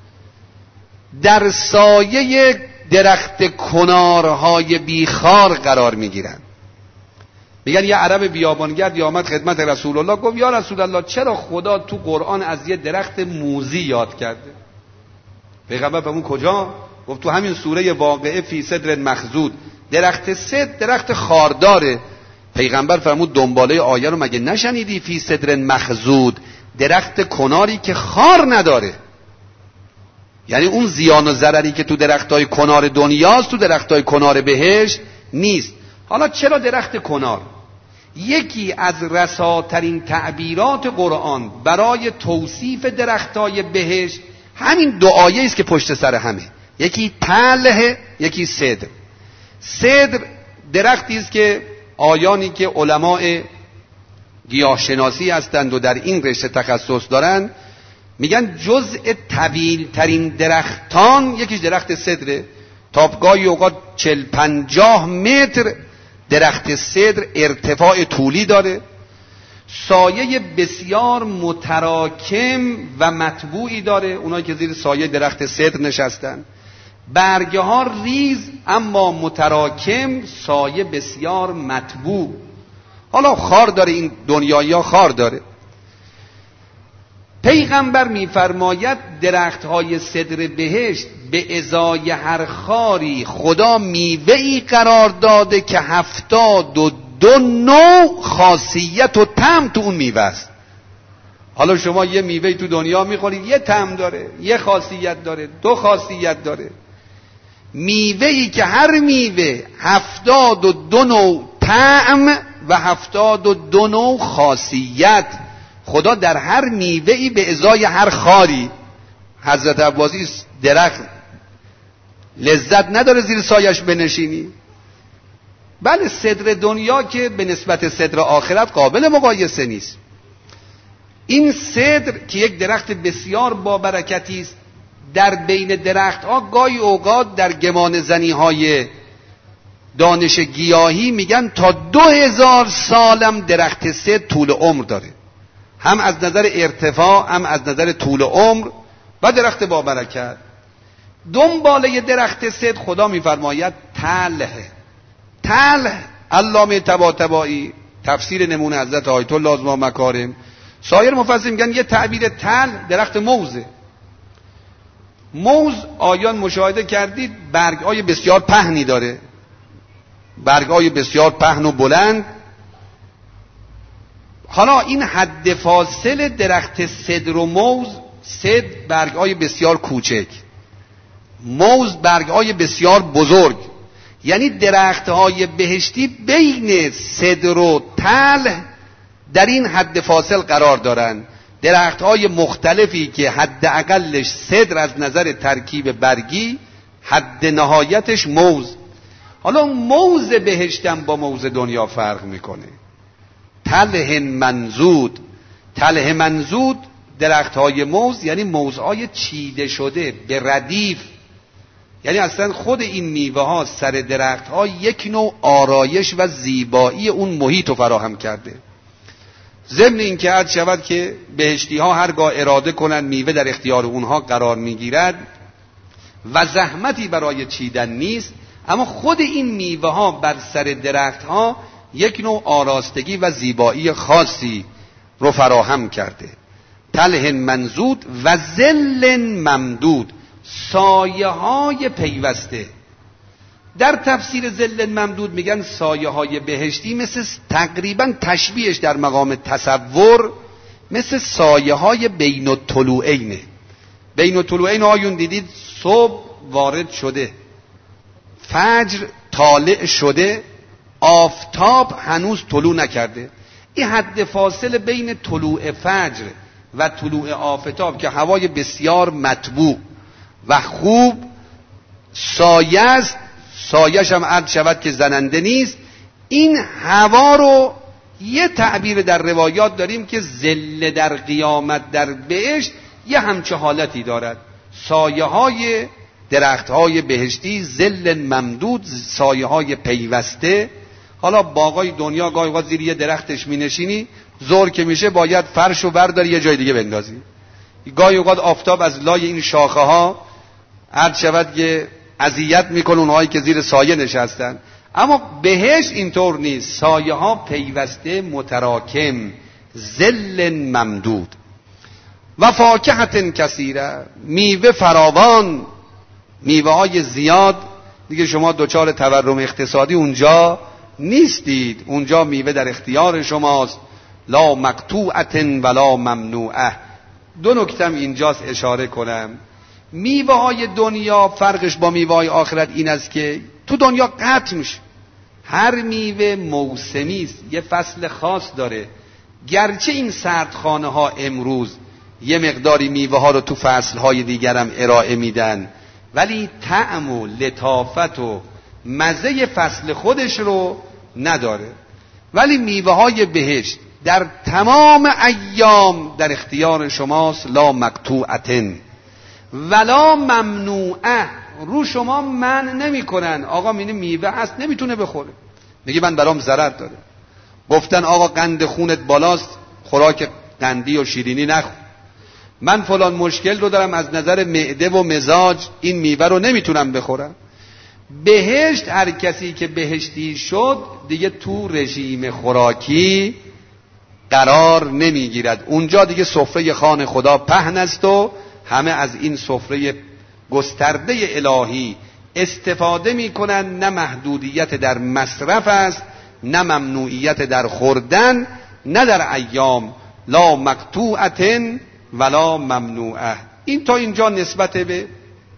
در سایه درخت کنارهای بیخار قرار میگیرن. میگن یه عرب بیابانگردی آمد خدمت رسول الله، گفت یا رسول الله چرا خدا تو قرآن از یه درخت موزی یاد کرده؟ پیغمبر فرمود کجا؟ گفت تو همین سوره واقعه فی صدر مخضود. درخت صدر درخت خارداره. پیغمبر فرمود دنباله آیه رو مگه نشنیدی؟ فی صدر مخضود، درخت کناری که خار نداره. یعنی اون زیان و ضرری که تو درختای کنار دنیاست تو درختای کنار بهشت نیست. حالا چرا درخت کنار؟ یکی از رساترین تعبیرات قرآن برای توصیف درختای بهشت همین دو آیه است که پشت سر همه. یکی تله، یکی صدر. صدر درختی است که آیانی که علماء گیاهشناسی هستند و در این رشته تخصص دارن میگن جزء طویل ترین درختان یکیش درخت صدره. تابگاهی اوقات 40-50 متر درخت صدر ارتفاع طولی داره، سایه بسیار متراکم و مطبوعی داره. اونایی که زیر سایه درخت صدر نشستن، برگه ها ریز اما متراکم، سایه بسیار مطبوع. حالا خار داره، این دنیایی ها خار داره. پیغمبر میفرماید درخت های صدر بهشت به ازای هر خاری خدا میوه‌ای قرار داده که 72 نوع خاصیت و طعم تو اون میوه است. حالا شما یه میوه تو دنیا میخورید، یه طعم داره، یه خاصیت داره، 2 خاصیت داره. میوه‌ای که هر میوه 72 نوع طعم و 72 نوع خاصیت، خدا در هر میوه‌ای به ازای هر خاری. حضرت عباسی درخت لذت نداره زیر سایش بنشینی؟ بله، صدر دنیا که به نسبت صدر آخرت قابل مقایسه نیست. این صدر که یک درخت بسیار با برکتی است، در بین درخت ها گاهی اوقات در گمان زنی های دانش گیاهی میگن تا 2000 سالم درخت صدر طول عمر داره، هم از نظر ارتفاع هم از نظر طول عمر و درخت با برکت. دنباله درخت صدر خدا میفرماید تله. تله علامه طباطبایی تفسیر نمونه حضرت آیت الله از ما مکارم، سایر مفسرین میگن یه تعبیر تل درخت موزه. موز آیان مشاهده کردید برگ‌های بسیار پهنی داره، برگ‌های بسیار پهن و بلند. حالا این حد فاصل درخت صدر و موز، صدر برگ‌های بسیار کوچک، موز برگ‌های بسیار بزرگ. یعنی درخت‌های بهشتی بین صدر و تل در این حد فاصل قرار دارن. درخت‌های مختلفی که حد اقلش صدر از نظر ترکیب برگی، حد نهایتش موز. حالا موز بهشتم با موز دنیا فرق میکنه. تله منزود، تله منزود درخت‌های موز یعنی موزهای چیده شده به ردیف. یعنی اصلا خود این میوه ها سر درخت ها یک نوع آرایش و زیبایی اون محیط رو فراهم کرده. ضمن این که عرض شود که بهشتی ها هرگاه اراده کنند میوه در اختیار اونها قرار میگیرد و زحمتی برای چیدن نیست، اما خود این میوه ها بر سر درخت ها یک نوع آراستگی و زیبایی خاصی رو فراهم کرده. تله منزود و ظل ممدود، سایه های پیوسته. در تفسیر ظل ممدود میگن سایه های بهشتی مثل، تقریبا تشبیهش در مقام تصور مثل سایه های بین الطلوعینه. بین الطلوعین آیون دیدید صبح وارد شده، فجر طالع شده، آفتاب هنوز طلوع نکرده. این حد فاصله بین طلوع فجر و طلوع آفتاب که هوای بسیار مطبوع و خوب سایه است، سایه‌ش هم عرض شود که زننده نیست. این هوا رو یه تعبیر در روایات داریم که ظل در قیامت در بهشت یه همچه حالتی دارد. سایه های درخت های بهشتی، ظل ممدود، سایه های پیوسته. حالا باغای دنیا گاهی اوقات زیر یه درختش می نشینی، ظهر که میشه باید فرش و برداری یه جای دیگه بندازی. گاهی اوقات آفتاب از لای این شاخه ها عرض شود که اذیت میکنه اونهایی که زیر سایه نشستن. اما بهشت اینطور نیست، سایه ها پیوسته متراکم، ظل ممدود. و فاکهة کثیره، میوه فراوان، میوه های زیاد. دیگه شما دوچار تورم اقتصادی اونجا نیستید، اونجا میوه در اختیار شماست. لا مقطوعة ولا ممنوعه. دو نکتم اینجاست اشاره کنم. میوه های دنیا فرقش با میوه های آخرت این است که تو دنیا قطع میشه، هر میوه موسمی است، یه فصل خاص داره. گرچه این سردخانه ها امروز یه مقداری میوه ها رو تو فصل های دیگر هم ارائه میدن، ولی طعم و لطافت و مزه فصل خودش رو نداره. ولی میوه های بهشت در تمام ایام در اختیار شماست. لا مقطوعة ولا ممنوعه، رو شما منع نمی کنن. آقا اینه میوه هست نمیتونه بخوره، میگه من برام ضرر داره. گفتن آقا قند خونت بالاست، خوراک قندی و شیرینی نخور. من فلان مشکل رو دارم از نظر معده و مزاج، این میوه رو نمیتونم بخورم. بهشت هر کسی که بهشتی شد دیگه تو رژیم خوراکی قرار نمیگیرد. اونجا دیگه سفره خوان خدا پهن است و همه از این سفره گسترده الهی استفاده میکنن. نه محدودیت در مصرف است، نه ممنوعیت در خوردن، نه در ایام. لا مقطوعة ولا ممنوعه. این تا اینجا نسبت به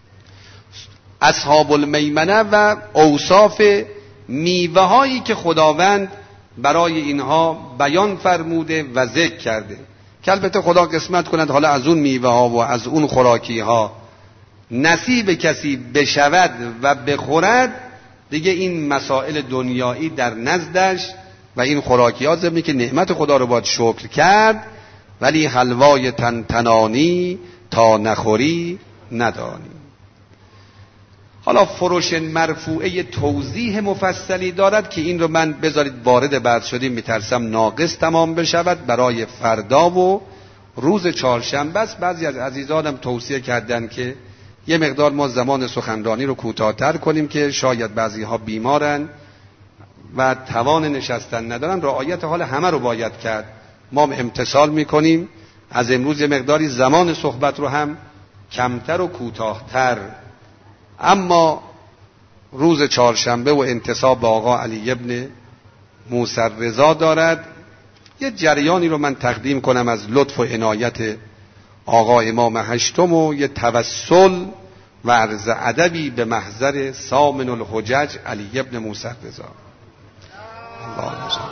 اصحاب المیمنه و اوصاف میوه هایی که خداوند برای اینها بیان فرموده و ذکر کرده، که البته خدا قسمت کند حالا از اون میوه ها و از اون خوراکی ها نصیب کسی بشود و بخورد، دیگه این مسائل دنیایی در نزدش و این خوراکی ها ضمن که نعمت خدا رو باید شکر کرد، ولی حلوای تنانی تا نخوری ندانی. حالا فروش مرفوعه توضیح مفصلی دارد که این رو من بذارید وارد بعد شدیم میترسم ناقص تمام بشود برای فردا و روز چهارشنبه است. بعضی از عزیزانم توصیه کردن که یه مقدار ما زمان سخنرانی رو کوتاه‌تر کنیم که شاید بعضی ها بیمارن و توان نشستن ندارن. رعایت حال همه رو باید کرد. ما امتثال میکنیم، از امروز یه مقداری زمان صحبت رو هم کمتر و کوتاه‌تر، اما روز چهارشنبه و انتصاب به آقا علی ابن موسی رضا دارد. یه جریانی رو من تقدیم کنم از لطف و عنایت آقا امام هشتم و یه توسل و عرض ادبی به محضر سامن الحجج علی ابن موسی رضا. اللهم صل.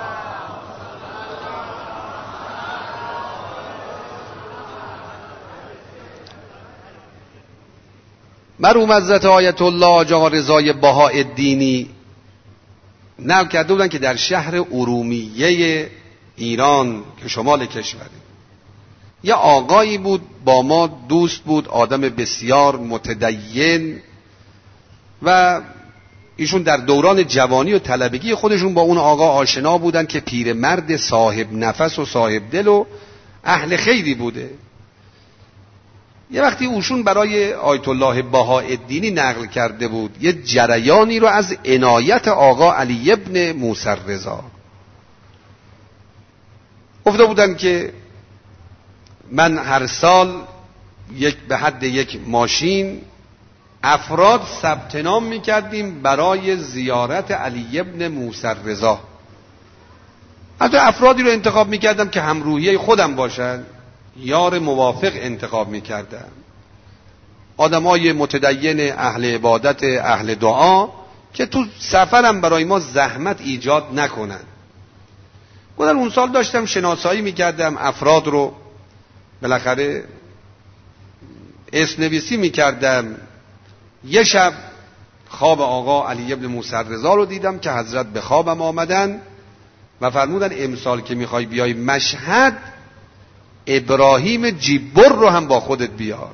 مرحوم حضرت آیت الله آقا رضای بهاءالدینی نقل کرده بودن که در شهر ارومیه ایران که شمال کشوره یه آقایی بود با ما دوست بود، آدم بسیار متدین، و ایشون در دوران جوانی و طلبگی خودشون با اون آقا آشنا بودن که پیرمرد صاحب نفس و صاحب دل و اهل خیری بوده. یه وقتی اوشون برای آیت الله بهاءالدینی نقل کرده بود یه جریانی رو از عنایت آقا علی ابن موسی رضا. گفته بودن که من هر سال به حد یک ماشین افراد ثبت نام میکردیم برای زیارت علی ابن موسی رضا. حتی افرادی رو انتخاب میکردم که همروحیه خودم باشن، یار موافق انتخاب میکردم، آدمای متدین، اهل عبادت، اهل دعا، که تو سفرم برای ما زحمت ایجاد نکنن. گفتن اون سال داشتم شناسایی میکردم افراد رو، بالاخره اسم نویسی میکردم. یه شب خواب آقا علی ابن موسی رضا رو دیدم که حضرت به خوابم آمدن و فرمودن امسال که میخوای بیای مشهد، ابراهیم جیبر رو هم با خودت بیار.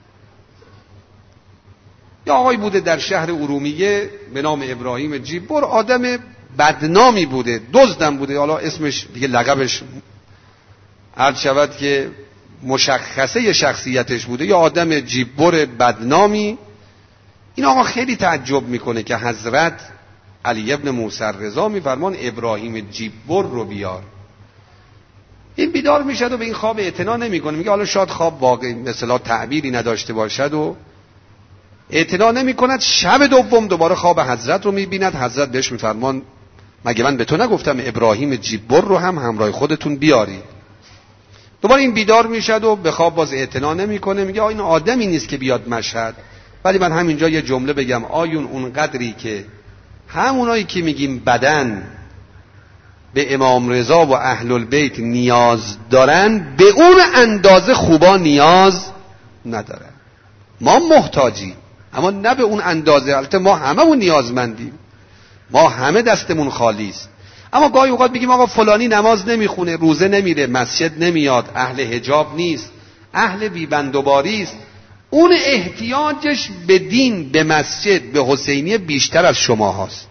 یا آقای بوده در شهر ارومیه به نام ابراهیم جیبر، آدم بدنامی بوده، دزدم بوده، حالا اسمش دیگه لقبش عرض شود که مشخصه شخصیتش بوده، یا آدم جیبر بدنامی. این آقا خیلی تعجب میکنه که حضرت علی ابن موسی رضا میفرمان ابراهیم جیبر رو بیار. این بیدار میشد و به این خواب اعتنا نمیکنه، میگه حالا شاید خواب واقعی مثلا تعبیری نداشته باشد و اعتنا نمیکند. شب دوم دوباره خواب حضرت رو میبیند. حضرت بهش میفرمان مگه من به تو نگفتم ابراهیم جیبر رو هم همراه خودتون بیاری؟ دوباره این بیدار میشد و به خواب باز اعتنا نمیکنه، میگه این آدمی نیست که بیاد مشهد. ولی من همینجا یه جمله بگم، آیون اون قدری که همونایی که میگیم بدن به امام رضا و اهل البیت نیاز دارن، به اون اندازه خوبا نیاز ندارن. ما محتاجیم اما نه به اون اندازه. البته ما هممون نیازمندیم، ما همه دستمون خالی است. اما گاهی اوقات میگیم آقا فلانی نماز نمیخونه، روزه نمیره، مسجد نمیاد، اهل حجاب نیست، اهل بیبندوباری است. اون احتیاجش به دین، به مسجد، به حسینیه بیشتر از شما هاست.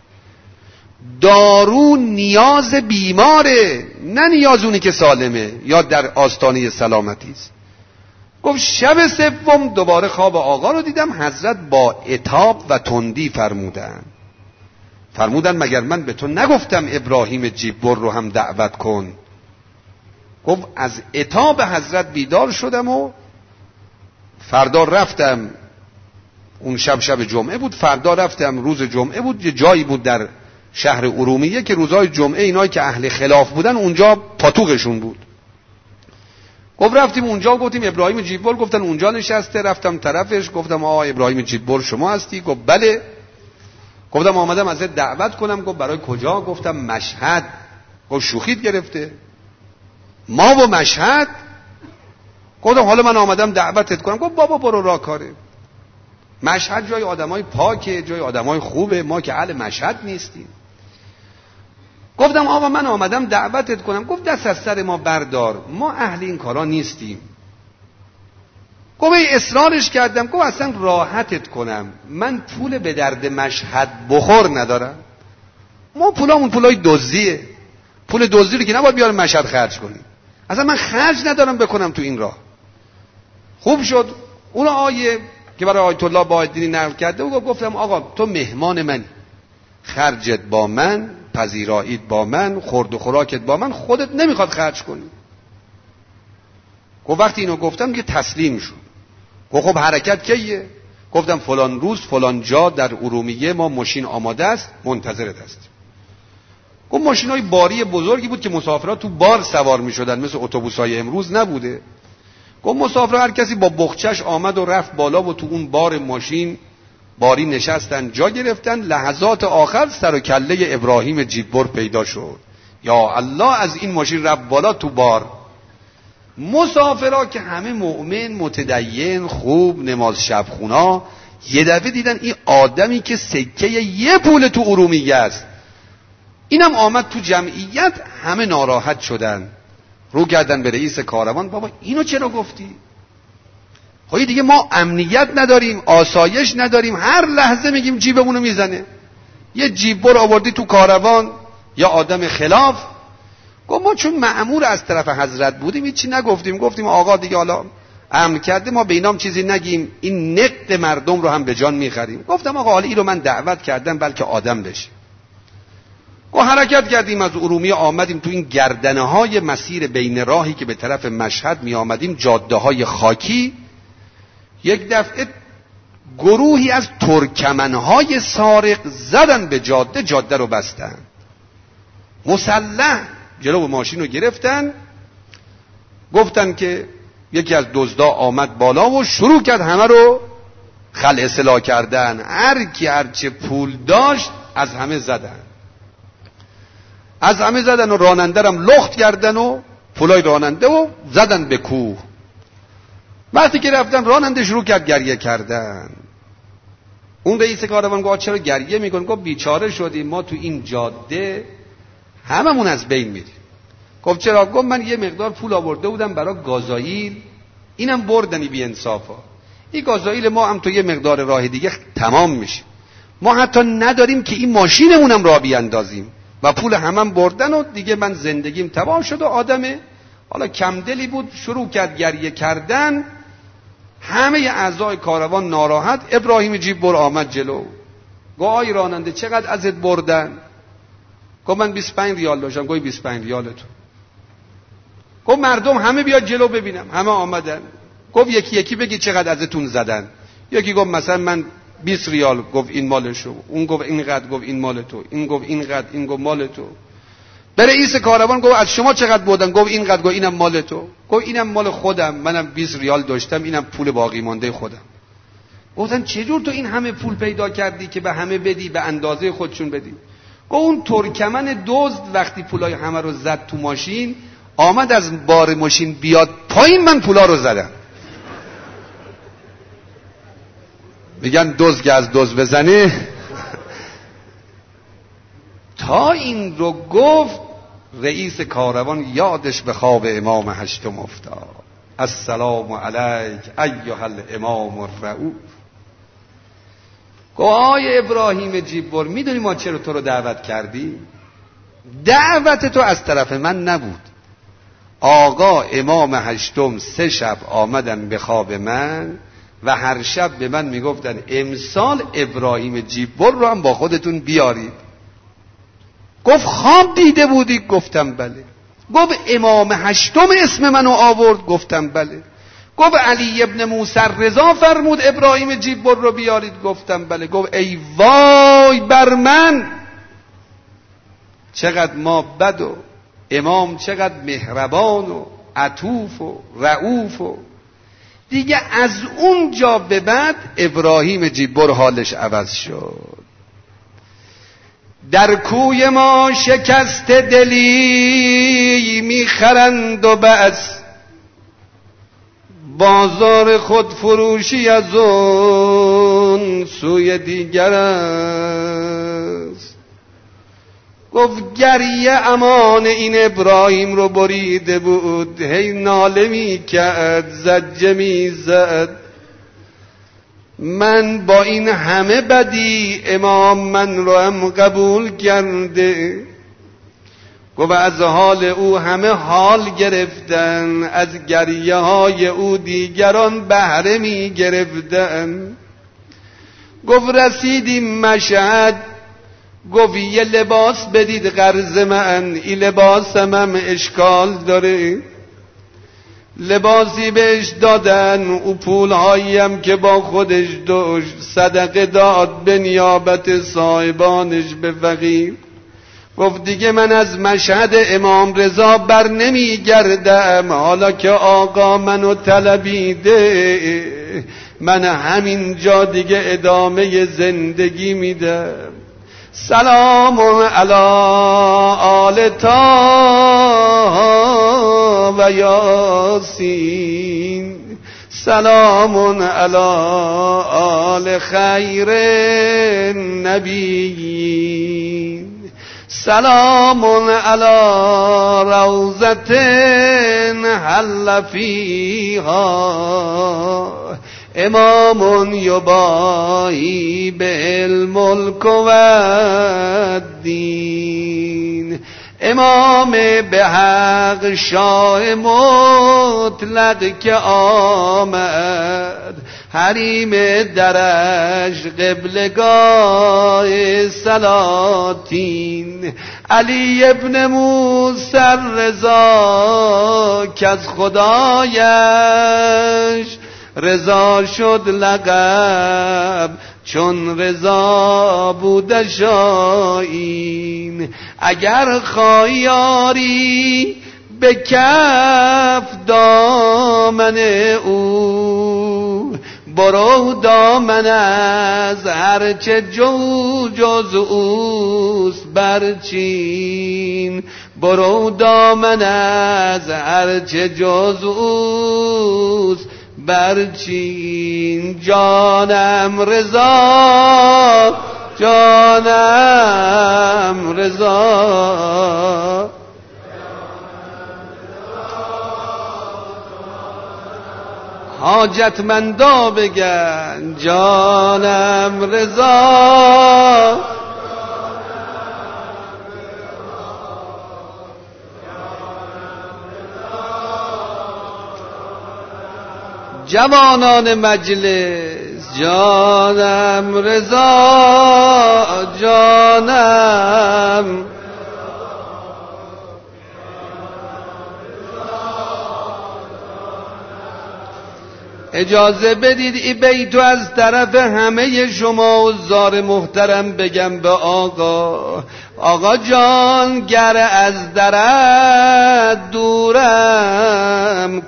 دارو نیاز بیماره، نه نیاز اونی که سالمه یا در آستانه سلامتی است. گفت شب سوم دوباره خواب آقا رو دیدم، حضرت با عتاب و تندی فرمودن مگر من به تو نگفتم ابراهیم جیبر رو هم دعوت کن؟ گفت از عتاب حضرت بیدار شدم و فردا رفتم. اون شب جمعه بود، فردا رفتم روز جمعه بود، یه جایی بود در شهر ارومیه که روزهای جمعه اینایی که اهل خلاف بودن اونجا پاتوقشون بود. گفت رفتیم اونجا، گفتیم ابراهیم جیبر، گفتن اونجا نشسته. رفتم طرفش، گفتم آقا ابراهیم جیبر شما هستی؟ گفت بله. گفتم آمدم ازت دعوت کنم. گفت برای کجا؟ گفتم مشهد. گفت شوخیت گرفته؟ ما و مشهد؟ گفتم حالا من آمدم دعوتت کنم. گفت بابا برو راکاره، مشهد جای آدمای پاکه، جای آدمای خوبه، ما که اهل مشهد نیستیم. گفتم آقا من آمدم دعوتت کنم. گفت دست از سر ما بردار، ما اهل این کارا نیستیم. گفت اصرارش کردم. گفت اصلا راحتت کنم، من پول به درد مشهد بخور ندارم. ما پولامون پولای دزدیه، پول دزدی رو که نباید بیارم مشهد خرج کنیم. اصلا من خرج ندارم بکنم تو این راه. خوب شد اون آیه که برای آیت الله باهدینی نقل کرده و گفتم آقا تو مهمان منی، خرجت با من، پذیراییت با من، خورد و خوراکت با من، خودت نمیخواد خرج کنی. گفت وقتی اینو گفتم که تسلیم شد. گفت خب حرکت کیه؟ گفتم فلان روز فلان جا در ارومیه ما ماشین آماده است، منتظرت است. گفت ماشینای باری بزرگی بود که مسافرها تو بار سوار میشدن، مثل اتوبوسای امروز نبوده. گفت مسافرها هر کسی با بخچش آمد و رفت بالا و تو اون بار ماشین باری نشستن، جا گرفتن. لحظات آخر سر و کله ابراهیم جیبر پیدا شد. یا الله، از این ماشین رفت بالا تو بار. مسافرها که همه مؤمن، متدین، خوب، نماز شب خونا، یه دفعه دیدن این آدمی که سکه یه پول تو ارومیه است، اینم آمد تو جمعیت. همه ناراحت شدن، رو کردن به رئیس کاروان، بابا اینو چرا گفتی؟ خب دیگه ما امنیت نداریم، آسایش نداریم، هر لحظه میگیم جیبمونو میزنه. یه جیبر آوردی تو کاروان یا آدم خلاف. گفت ما چون مأمور از طرف حضرت بودیم هیچی نگفتیم، گفتیم آقا دیگه حالا امر کرده ما به اینام چیزی نگیم، این نقد مردم رو هم به جان میخریم. گفتم آقا حالا این رو من دعوت کردم بلکه آدم بشه. و حرکت کردیم از ارومیه، آمدیم تو این گردنه های مسیر بین راهی که به طرف مشهد می آمدیم، جاده های خاکی. یک دفعه گروهی از ترکمنهای سارق زدن به جاده رو بستن، مسلح جلو ماشین رو گرفتن. گفتن که یکی از دزدا آمد بالا و شروع کرد همه رو خلع سلاح کردن. هر کی هرچه پول داشت از همه زدن و راننده رم لخت کردن و پولای راننده و زدن به کوه. وقتی که رفتن راننده شروع کرد گریه کردن. اون رئیس کاروان گفت چرا گریه میکن؟ گفت بیچاره شدیم ما تو این جاده هممون از بین میریم. گفت چرا؟ گفت من یه مقدار پول آورده بودم برای گازوئیل، اینم بردنی بی انصافا. این گازوئیل ما هم تو یه مقدار راه دیگه تمام میشه، ما حتی نداریم که این ماشینمونم راه بیاندازیم و پول همم بردن و دیگه من زندگیم تمام شد. و آدمه حالا کم دلی بود، شروع کرد گریه کردن. همه اعضای کاروان ناراحت. ابراهیم جیبور آمد جلو، گفت آی راننده چقدر ازت بردن؟ گفت من 25 ریال داشتم. گفت 25 ریال تو. گفت مردم همه بیاد جلو ببینم. همه آمدن. گفت یکی یکی بگی چقدر ازتون زدن. یکی گفت مثلا من 20 ریال. گفت این مال شو. اون گفت اینقدر. گفت این مال تو. این گفت اینقدر. این گفت مال تو. به رئیس کاروان گفت از شما چقدر بردن؟ گفت اینقدر. گفت اینم مال تو. گفت اینم مال خودم، منم 20 ریال داشتم، اینم پول باقی مانده خودم. گفتن چجور تو این همه پول پیدا کردی که به همه بدی، به اندازه خودشون بدی؟ گفت اون ترکمن دزد وقتی پولای همه رو زد تو ماشین، آمد از بار ماشین بیاد پایین، من پولا رو زدم. میگن دزد که از دزد بزنه. تا این رو گفت رئیس کاروان یادش به خواب امام هشتم افتاد. السلام علیک ایها الامام الرؤوف. گفت آی ابراهیم جیبور میدونی ما چرا تو رو دعوت کردیم؟ دعوت تو از طرف من نبود. آقا امام هشتم 3 شب آمدن به خواب من و هر شب به من میگفتن امسال ابراهیم جیبور رو هم با خودتون بیارید. گفت خواب دیده بودی؟ گفتم بله. گفت امام هشتم اسم منو آورد؟ گفتم بله. گفت علی ابن موسی رضا فرمود ابراهیم جیبور رو بیارید؟ گفتم بله. گفت ای وای بر من، چقدر ما بد و امام چقدر مهربان و عطوف و رؤوف. و دیگه از اون جا به بعد ابراهیم جیبور حالش عوض شد. در کوی ما شکست دلی میخرند و بس، بازار خود فروشی از اون سوی دیگر است. گفت گریه امان این ابراهیم رو بریده بود، هی ناله میکرد، زجه میزد. من با این همه بدی امام من رو هم قبول کرده. گفت از حال او همه حال گرفتن، از گریه های او دیگران بهره می گرفتن. گفت رسیدیم مشهد. گفت یه لباس بدید قرض من، این لباسم هم اشکال داره. لباسی بهش دادن، او پولهاییم که با خودش داشت صدقه داد به نیابت صاحبانش به فقیر. گفت دیگه من از مشهد امام رضا بر نمی گردم، حالا که آقا منو طلبیده من همین جا دیگه ادامه زندگی میدم. سلام علی آل طه و یاسین، سلام علی آل خیر نبیین، سلام علی روضة حل فیها امام یباهی بالملک و الدین. امام به حق شاه مطلق که آمد، حریم درش قبلگاه سلاطین. علی ابن موسی رضا که از خدایش رضا شد لقب چون رضا بودش آیین. اگر خواهی به کف دامن او، برو دامن از هرچه جز اوست برچین. برو دامن از هرچه جز اوست برچین. جانم رضا، جانم رضا، حاجتمندا بگن جانم رضا. جوانان مجلس جانم رضا، جانم اجازه بدید این بیتو از طرف همه شما و زار محترم بگم به آقا. آقا جان گر از درت دورم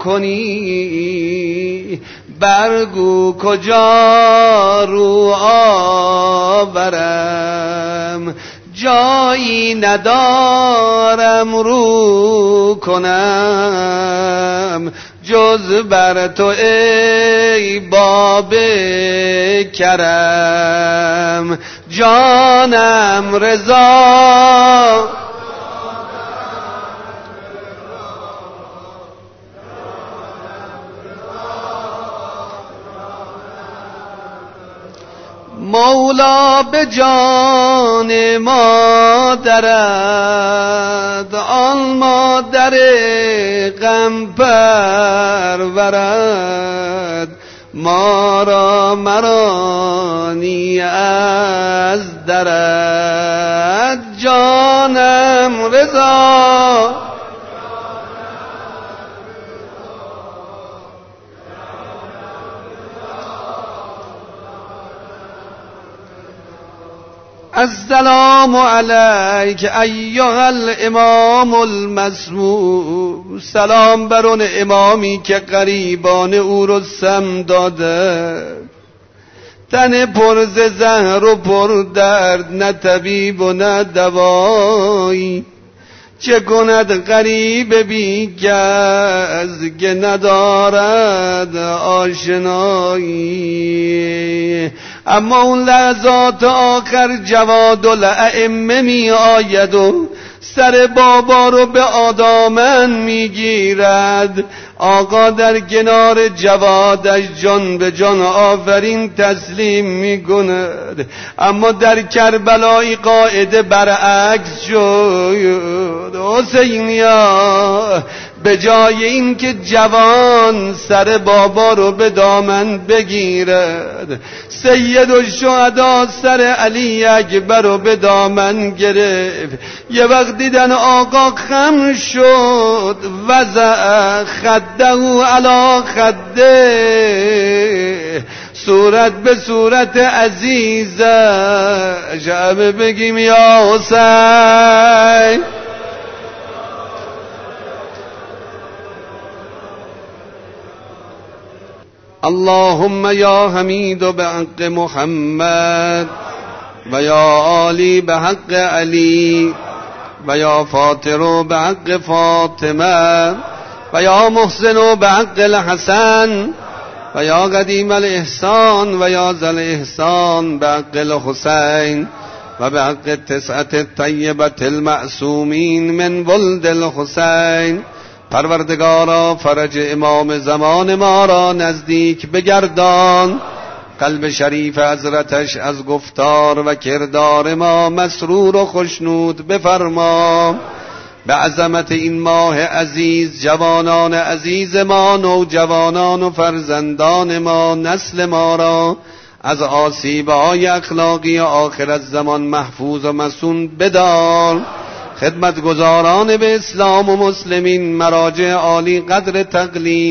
کنی، برگو کجا رو آورم. جایی ندارم رو کنم جز بر تو ای باب کرم. جانم رضا، مولا به جان مادرت، آن مادر غم پرورد، ما را مرانی از درد. جانم رضا، السلام علیک ایها الامام المسموع. سلام بر اون امامی که غریبان او رو سم داده، تن پر ز زهر و پر درد، نه طبیب و نه دوایی. چه کند غریب بی کس که ندارد آشنایی. اما اون لحظات آخر جواد الائمه می آید و سر بابا رو به آدامن می گیرد. آقا در کنار جوادش جان به جان آفرین تسلیم می کند. اما در کربلای قاعده برعکس شد. حسینیا به جای این که جوان سر بابا رو به دامن بگیرد، سید الشهدا سر علی اکبر رو به دامن گرفت. یه وقت دیدن آقا خم شد، وضع خده علی خده، صورت به صورت عزیزش. همه بگیم یا حسین. اللهم یا حمید بحق محمد و یا عالی بحق علی و یا فاطر بحق فاطمه و یا محسن بحق الحسن و یا قدیم الاحسان و یا ذل احسان بحق الحسین و بحق تسعت الطیبة المعصومین من ولد الحسین. پروردگارا فرج امام زمان ما را نزدیک بگردان، قلب شریف حضرتش از گفتار و کردار ما مسرور و خوشنود بفرما. به عظمت این ماه عزیز جوانان عزیز ما، نوجوانان و فرزندان ما، نسل ما را از آسیب‌های اخلاقی آخر الزمان محفوظ و مصون بدار. خدمتگزاران به اسلام و مسلمین، مراجع عالی قدر تقلید،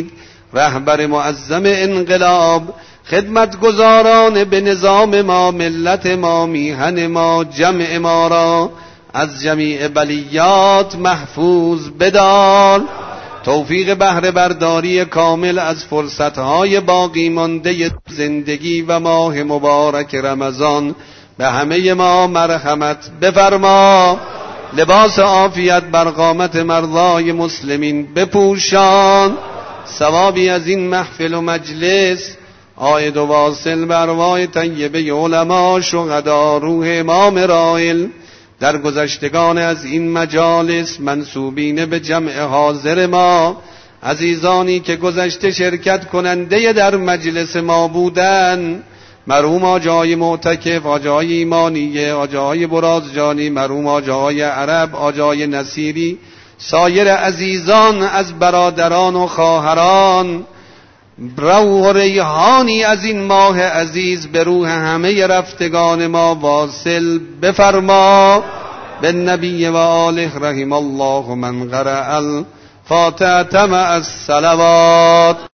رهبر معظم انقلاب، خدمتگزاران به نظام ما، ملت ما، میهن ما، جمع ما را از جمیع بلیات محفوظ بدار. توفیق بهره برداری کامل از فرصتهای باقی مانده زندگی و ماه مبارک رمضان به همه ما مرحمت بفرما. لباس عافیت بر قامت مرضای مسلمین بپوشان. ثوابی از این محفل و مجلس عاید و واصل بر ارواح طیبه علما، شهدا، روح امام رائل، در گذشتگان از این مجالس منسوبین به جمع حاضر ما، عزیزانی که گذشته شرکت کننده در مجلس ما بودن، مرحوم آجای معتکف، آجای ایمانیه، آجای برازجانی، مرحوم آجای عرب، آجای نصیری، سایر عزیزان از برادران و خواهران، روح و ریحانی از این ماه عزیز به روح همه رفتگان ما واصل بفرما. بالنبی و آله رحم الله من قرأ الفاتحة مع الصلوات.